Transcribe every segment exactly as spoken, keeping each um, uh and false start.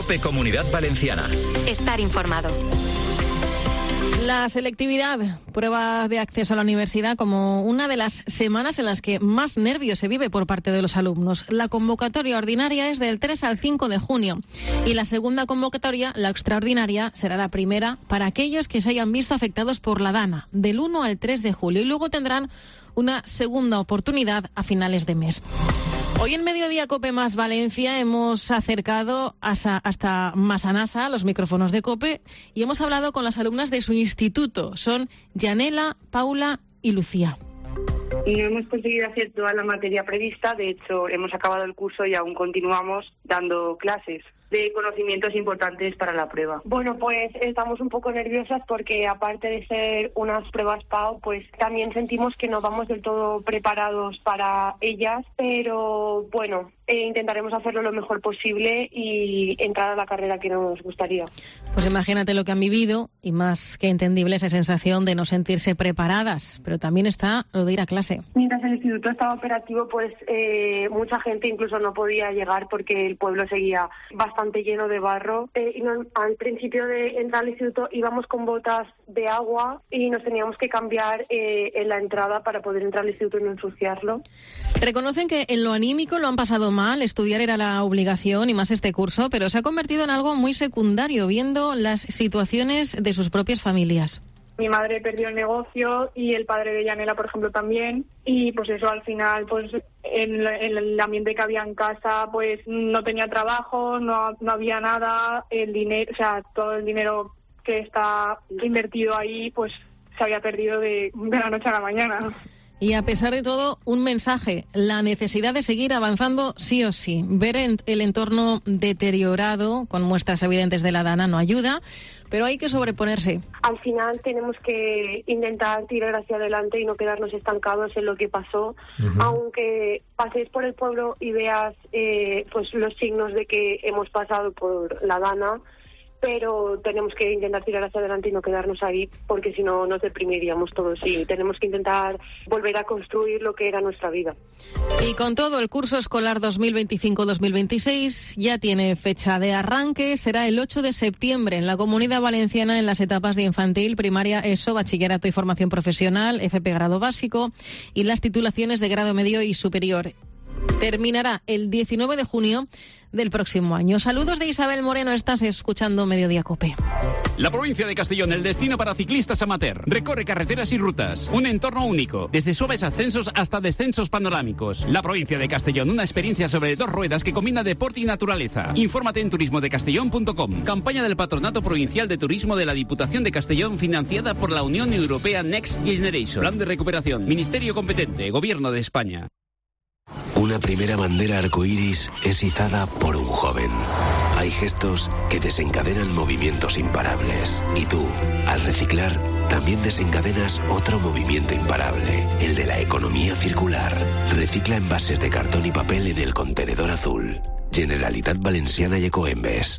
COPE Comunidad Valenciana. Estar informado. La selectividad, prueba de acceso a la universidad, como una de las semanas en las que más nervios se vive por parte de los alumnos. La convocatoria ordinaria es del tres al cinco de junio y la segunda convocatoria, la extraordinaria, será la primera para aquellos que se hayan visto afectados por la DANA, del uno al tres de julio, y luego tendrán una segunda oportunidad a finales de mes. Hoy en Mediodía COPE más Valencia hemos acercado hasta, hasta Masanasa los micrófonos de COPE y hemos hablado con las alumnas de su instituto. Son Yanela, Paula y Lucía. No hemos conseguido hacer toda la materia prevista, de hecho hemos acabado el curso y aún continuamos dando clases de conocimientos importantes para la prueba. Bueno, pues estamos un poco nerviosas porque aparte de ser unas pruebas P A U, pues también sentimos que no vamos del todo preparados para ellas, pero bueno, eh, intentaremos hacerlo lo mejor posible y entrar a la carrera que nos gustaría. Pues imagínate lo que han vivido y más que entendible esa sensación de no sentirse preparadas, pero también está lo de ir a clase. Mientras el instituto estaba operativo, pues eh, mucha gente incluso no podía llegar porque el pueblo seguía bastante bastante lleno de barro eh, y no, al principio de entrar al instituto íbamos con botas de agua y nos teníamos que cambiar eh, en la entrada para poder entrar al instituto y no ensuciarlo. Reconocen que en lo anímico lo han pasado mal, estudiar era la obligación y más este curso, pero se ha convertido en algo muy secundario viendo las situaciones de sus propias familias. Mi madre perdió el negocio y el padre de Yanela, por ejemplo, también. Y pues eso, al final, pues en, en el ambiente que había en casa, pues no tenía trabajo, no, no había nada, el dinero, o sea, todo el dinero que está invertido ahí, pues se había perdido de, de la noche a la mañana. Y a pesar de todo, un mensaje, la necesidad de seguir avanzando sí o sí. Ver el entorno deteriorado con muestras evidentes de la DANA no ayuda, pero hay que sobreponerse. Al final tenemos que intentar tirar hacia adelante y no quedarnos estancados en lo que pasó, uh-huh. Aunque paséis por el pueblo y veas eh, pues los signos de que hemos pasado por la DANA, pero tenemos que intentar tirar hacia adelante y no quedarnos ahí, porque si no nos deprimiríamos todos y tenemos que intentar volver a construir lo que era nuestra vida. Y con todo, el curso escolar dos mil veinticinco dos mil veintiséis ya tiene fecha de arranque, será el ocho de septiembre en la Comunidad Valenciana en las etapas de infantil, primaria, ESO, bachillerato y formación profesional, F P grado básico y las titulaciones de grado medio y superior. Terminará el diecinueve de junio del próximo año. Saludos de Isabel Moreno, estás escuchando Mediodía COPE. La provincia de Castellón, el destino para ciclistas amateur. Recorre carreteras y rutas. Un entorno único, desde suaves ascensos hasta descensos panorámicos. La provincia de Castellón, una experiencia sobre dos ruedas que combina deporte y naturaleza. Infórmate en turismo de castellón punto com. Campaña del Patronato Provincial de Turismo de la Diputación de Castellón, financiada por la Unión Europea Next Generation. Plan de recuperación. Ministerio competente. Gobierno de España. Una primera bandera arcoíris es izada por un joven. Hay gestos que desencadenan movimientos imparables. Y tú, al reciclar, también desencadenas otro movimiento imparable, el de la economía circular. Recicla envases de cartón y papel en el contenedor azul. Generalitat Valenciana y Ecoembes.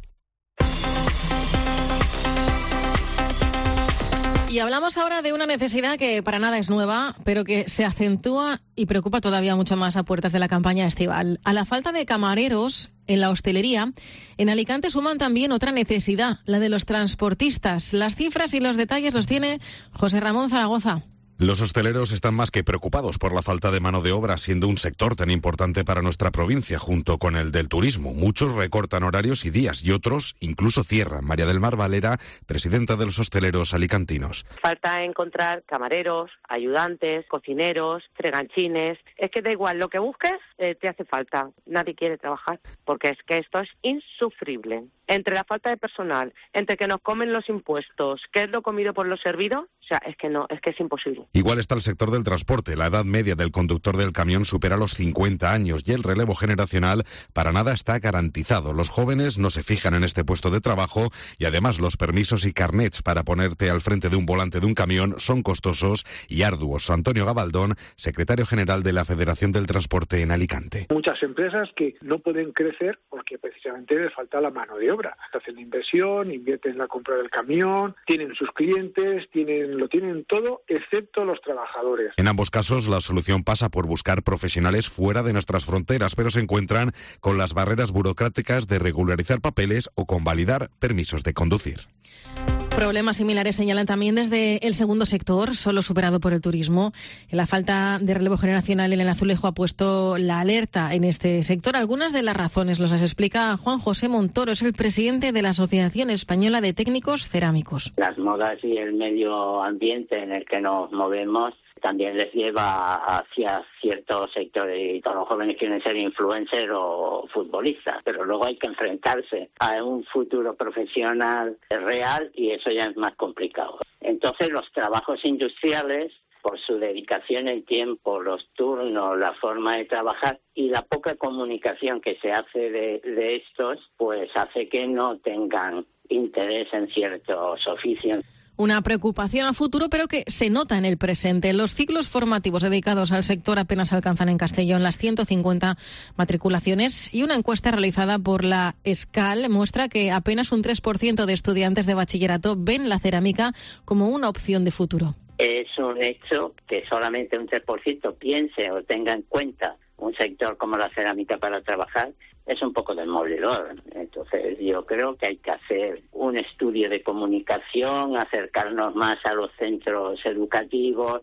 Y hablamos ahora de una necesidad que para nada es nueva, pero que se acentúa y preocupa todavía mucho más a puertas de la campaña estival. A la falta de camareros en la hostelería, en Alicante suman también otra necesidad, la de los transportistas. Las cifras y los detalles los tiene José Ramón Zaragoza. Los hosteleros están más que preocupados por la falta de mano de obra, siendo un sector tan importante para nuestra provincia, junto con el del turismo. Muchos recortan horarios y días y otros incluso cierran. María del Mar Valera, presidenta de los hosteleros alicantinos. Falta encontrar camareros, ayudantes, cocineros, freganchines. Es que da igual lo que busques, eh, te hace falta. Nadie quiere trabajar, porque es que esto es insufrible. Entre la falta de personal, entre que nos comen los impuestos, que es lo comido por lo servido, o sea, es que no, es que es imposible. Igual está el sector del transporte. La edad media del conductor del camión supera los cincuenta años y el relevo generacional para nada está garantizado. Los jóvenes no se fijan en este puesto de trabajo y además los permisos y carnets para ponerte al frente de un volante de un camión son costosos y arduos. Antonio Gabaldón, secretario general de la Federación del Transporte en Alicante. Muchas empresas que no pueden crecer porque precisamente les falta la mano de obra. Hacen la inversión, invierten en la compra del camión, tienen sus clientes, tienen lo tienen todo excepto los trabajadores. En ambos casos, la solución pasa por buscar profesionales fuera de nuestras fronteras, pero se encuentran con las barreras burocráticas de regularizar papeles o convalidar permisos de conducir. Problemas similares señalan también desde el segundo sector, solo superado por el turismo. La falta de relevo generacional en el azulejo ha puesto la alerta en este sector. Algunas de las razones las explica Juan José Montoro, es el presidente de la Asociación Española de Técnicos Cerámicos. Las modas y el medio ambiente en el que nos movemos también les lleva hacia ciertos sectores, y todos los jóvenes quieren ser influencers o futbolistas, pero luego hay que enfrentarse a un futuro profesional real y eso ya es más complicado. Entonces los trabajos industriales, por su dedicación en tiempo, los turnos, la forma de trabajar y la poca comunicación que se hace de, de estos, pues hace que no tengan interés en ciertos oficios. Una preocupación a futuro, pero que se nota en el presente. Los ciclos formativos dedicados al sector apenas alcanzan en Castellón las ciento cincuenta matriculaciones y una encuesta realizada por la ESCAL muestra que apenas un tres por ciento de estudiantes de bachillerato ven la cerámica como una opción de futuro. Es un hecho que solamente un tres por ciento piense o tenga en cuenta un sector como la cerámica para trabajar. Es un poco demoledor. Entonces yo creo que hay que hacer un estudio de comunicación, acercarnos más a los centros educativos.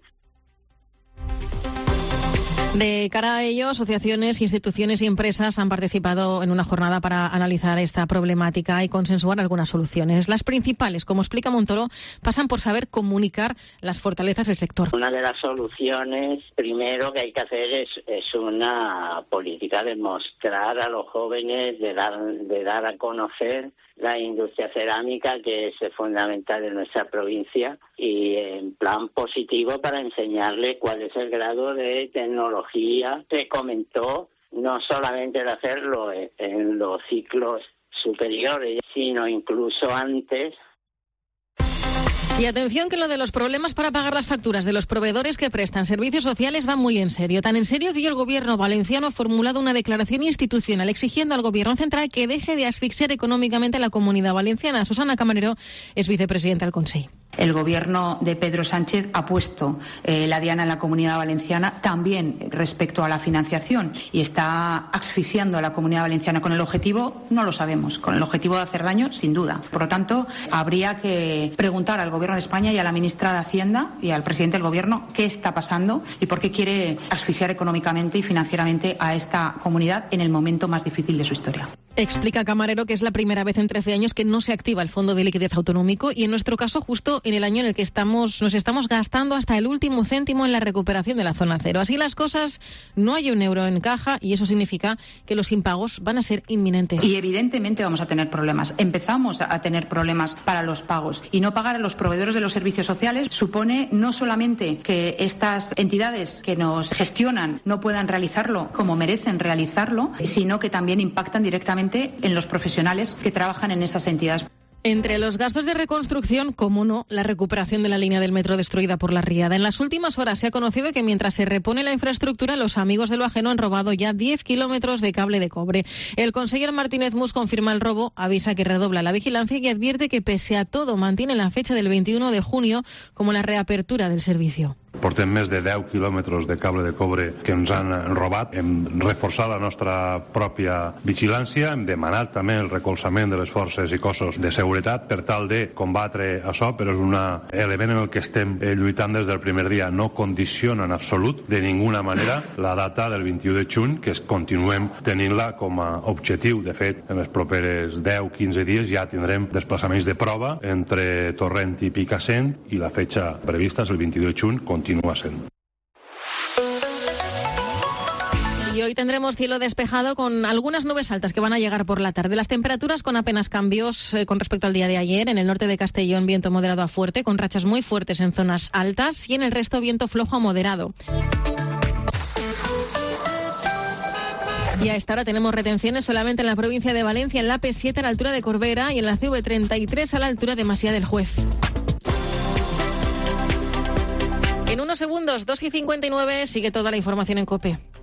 De cara a ello, asociaciones, instituciones y empresas han participado en una jornada para analizar esta problemática y consensuar algunas soluciones. Las principales, como explica Montoro, pasan por saber comunicar las fortalezas del sector. Una de las soluciones, primero que hay que hacer es, es una política de mostrar a los jóvenes, de dar, de dar a conocer la industria cerámica, que es fundamental en nuestra provincia, y en plan positivo para enseñarle cuál es el grado de tecnología. Se comentó no solamente de hacerlo en los ciclos superiores, sino incluso antes. Y atención que lo de los problemas para pagar las facturas de los proveedores que prestan servicios sociales va muy en serio. Tan en serio que hoy el gobierno valenciano ha formulado una declaración institucional exigiendo al gobierno central que deje de asfixiar económicamente a la Comunidad Valenciana. Susana Camarero es vicepresidenta del Consejo. El gobierno de Pedro Sánchez ha puesto eh, la diana en la Comunidad Valenciana también respecto a la financiación y está asfixiando a la Comunidad Valenciana con el objetivo, no lo sabemos, con el objetivo de hacer daño, sin duda. Por lo tanto, habría que preguntar al Gobierno de España y a la ministra de Hacienda y al presidente del Gobierno qué está pasando y por qué quiere asfixiar económicamente y financieramente a esta comunidad en el momento más difícil de su historia. Explica Camarero que es la primera vez en trece años que no se activa el Fondo de Liquidez Autonómico y en nuestro caso justo en el año en el que estamos nos estamos gastando hasta el último céntimo en la recuperación de la zona cero. Así las cosas, no hay un euro en caja y eso significa que los impagos van a ser inminentes. Y evidentemente vamos a tener problemas. Empezamos a tener problemas para los pagos y no pagar a los proveedores de los servicios sociales supone no solamente que estas entidades que nos gestionan no puedan realizarlo como merecen realizarlo, sino que también impactan directamente en los profesionales que trabajan en esas entidades. Entre los gastos de reconstrucción, cómo no, la recuperación de la línea del metro destruida por la riada. En las últimas horas se ha conocido que mientras se repone la infraestructura, los amigos de lo ajeno han robado ya diez kilómetros de cable de cobre. El conseller Martínez Mus confirma el robo, avisa que redobla la vigilancia y advierte que pese a todo mantiene la fecha del veintiuno de junio como la reapertura del servicio. Portem més de deu quilòmetres de cable de cobre que ens han robat. Hem reforçat la nostra pròpia vigilància, hem demanat també el recolzament de les forces i cossos de seguretat per tal de combatre això, però és un element en el que estem lluitant des del primer dia. No condiciona en absolut de ninguna manera la data del vint-i-u de juny, que continuem tenint-la com a objectiu. De fet, en els properes deu a quinze dies ja tindrem desplaçaments de prova entre Torrent i Picassent i la fecha prevista és el vint-i-u de juny, continúa siendo. Y hoy tendremos cielo despejado con algunas nubes altas que van a llegar por la tarde. Las temperaturas con apenas cambios eh, con respecto al día de ayer. En el norte de Castellón, viento moderado a fuerte, con rachas muy fuertes en zonas altas y en el resto viento flojo a moderado. Y a esta hora tenemos retenciones solamente en la provincia de Valencia, en la P siete a la altura de Corbera y en la C V treinta y tres a la altura de Masía del Juez. En unos segundos, dos y cincuenta y nueve, sigue toda la información en COPE.